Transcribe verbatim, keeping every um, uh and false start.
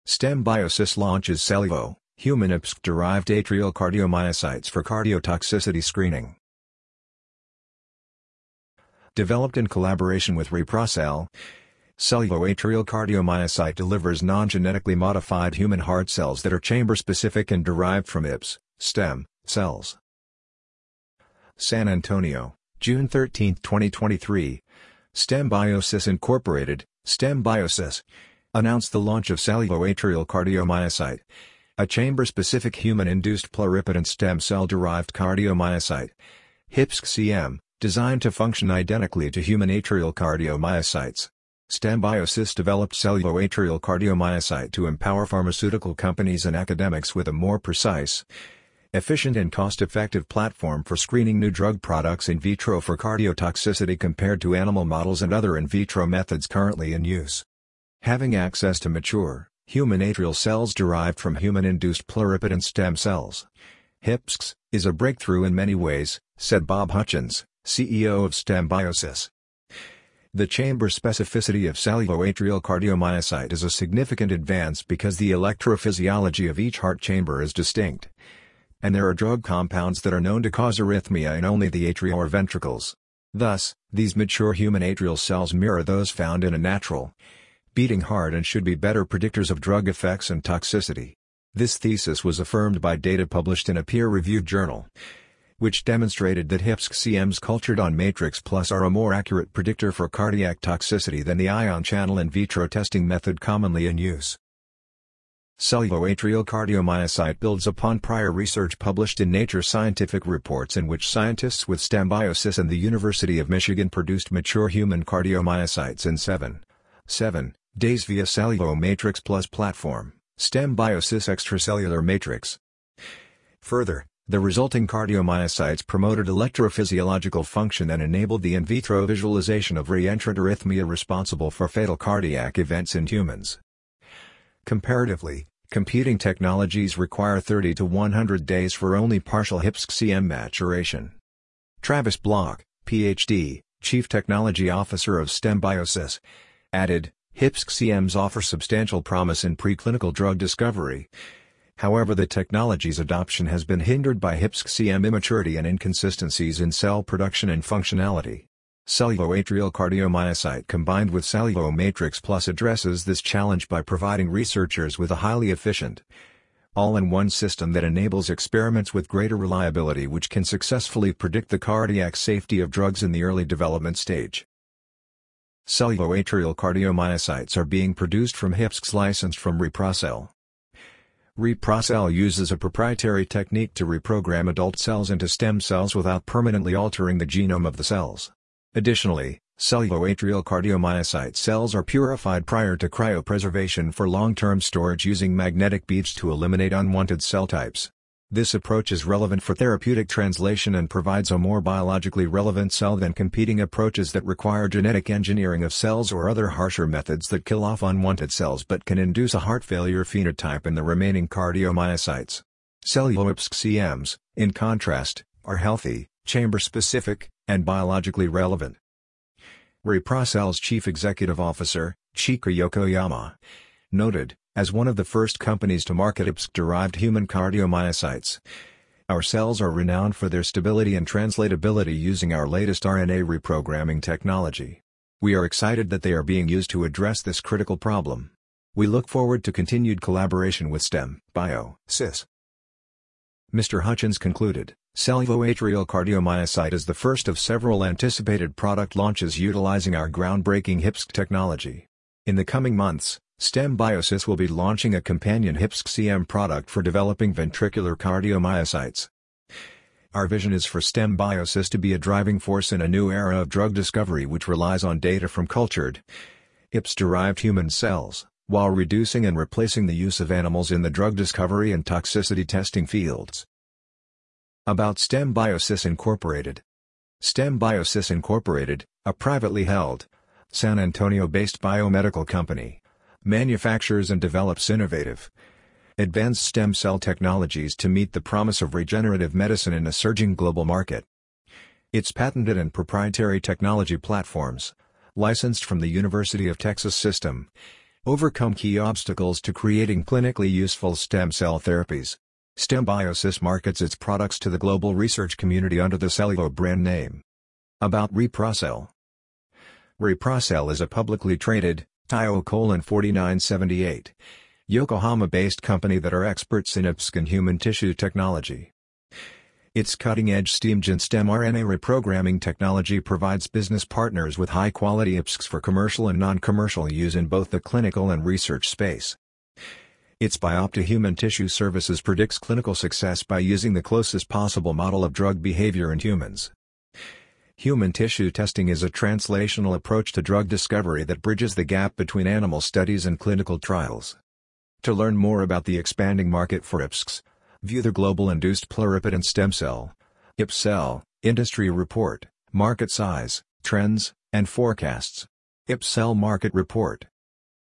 STEM Biosys launches Celluvo, human I P S C-derived atrial cardiomyocytes for cardiotoxicity screening. Developed in collaboration with Reprocell, Celluvo atrial cardiomyocyte delivers non-genetically modified human heart cells that are chamber-specific and derived from I P S, stem, cells. San Antonio, June thirteenth twenty twenty-three. STEM Biosys Incorporated, STEM Biosys, announced the launch of Celluvo atrial cardiomyocyte, a chamber-specific human-induced pluripotent stem cell-derived cardiomyocyte, H I P S C M, designed to function identically to human atrial cardiomyocytes. STEM Biosys developed Celluvo atrial cardiomyocyte to empower pharmaceutical companies and academics with a more precise, efficient and cost-effective platform for screening new drug products in vitro for cardiotoxicity compared to animal models and other in vitro methods currently in use. Having access to mature, human atrial cells derived from human-induced pluripotent stem cells, H I P S C, is a breakthrough in many ways, said Bob Hutchins, C E O of STEM Biosys. The chamber specificity of Celluvo atrial cardiomyocyte is a significant advance because the electrophysiology of each heart chamber is distinct, and there are drug compounds that are known to cause arrhythmia in only the atria or ventricles. Thus, these mature human atrial cells mirror those found in a natural, beating heart and should be better predictors of drug effects and toxicity. This thesis was affirmed by data published in a peer-reviewed journal, which demonstrated that H I P S C Ms cultured on Matrix Plus are a more accurate predictor for cardiac toxicity than the ion channel in vitro testing method commonly in use. Celluvo atrial cardiomyocyte builds upon prior research published in Nature Scientific Reports in which scientists with STEM Biosys and the University of Michigan produced mature human cardiomyocytes in seven, seven days via Celluvo Matrix Plus platform, STEM Biosys extracellular matrix. Further, the resulting cardiomyocytes promoted electrophysiological function and enabled the in vitro visualization of reentrant arrhythmia responsible for fatal cardiac events in humans. Comparatively, competing technologies require thirty to one hundred days for only partial H I P S C M maturation. Travis Block, P H D, Chief Technology Officer of STEM Biosys, added, H I P S C Ms offer substantial promise in preclinical drug discovery. However, the technology's adoption has been hindered by H I P S C M immaturity and inconsistencies in cell production and functionality. Celluvo atrial cardiomyocyte combined with Celluvo Matrix Plus addresses this challenge by providing researchers with a highly efficient, all-in-one system that enables experiments with greater reliability which can successfully predict the cardiac safety of drugs in the early development stage. Celluvo atrial cardiomyocytes are being produced from H I P S Cs licensed from Reprocell. Reprocell uses a proprietary technique to reprogram adult cells into stem cells without permanently altering the genome of the cells. Additionally, Celluvo atrial cardiomyocyte cells are purified prior to cryopreservation for long-term storage using magnetic beads to eliminate unwanted cell types. This approach is relevant for therapeutic translation and provides a more biologically relevant cell than competing approaches that require genetic engineering of cells or other harsher methods that kill off unwanted cells but can induce a heart failure phenotype in the remaining cardiomyocytes. Celluvo I P S C Ms, in contrast, are healthy, chamber-specific, and biologically relevant. Reprocell's Chief Executive Officer, Chika Yokoyama, noted, as one of the first companies to market I P S C-derived human cardiomyocytes, our cells are renowned for their stability and translatability using our latest R N A reprogramming technology. We are excited that they are being used to address this critical problem. We look forward to continued collaboration with STEM Biosys. Mister Hutchins concluded, Celluvo atrial cardiomyocyte is the first of several anticipated product launches utilizing our groundbreaking H I P S C technology. In the coming months, STEM Biosys will be launching a companion H I P S C M product for developing ventricular cardiomyocytes. Our vision is for STEM Biosys to be a driving force in a new era of drug discovery which relies on data from cultured, I P S-derived human cells, while reducing and replacing the use of animals in the drug discovery and toxicity testing fields. About STEM Biosys Incorporated. STEM Biosys Incorporated, a privately held, San Antonio-based biomedical company, manufactures and develops innovative, advanced stem cell technologies to meet the promise of regenerative medicine in a surging global market. Its patented and proprietary technology platforms, licensed from the University of Texas System, Overcome key obstacles to creating clinically useful stem cell therapies. StemBiosys markets its products to the global research community under the Cellulo brand name. About Reprocell. Reprocell is a publicly traded, T I O forty-nine seventy-eight, Yokohama-based company that are experts in I P S C and human tissue technology. Its cutting-edge StemGen stem R N A reprogramming technology provides business partners with high-quality I P S Cs for commercial and non-commercial use in both the clinical and research space. Its Biopta human tissue services predicts clinical success by using the closest possible model of drug behavior in humans. Human tissue testing is a translational approach to drug discovery that bridges the gap between animal studies and clinical trials. To learn more about the expanding market for I P S Cs, view the Global Induced Pluripotent Stem Cell I P S C L Industry Report, Market Size, Trends, and Forecasts. I P S C L Market Report.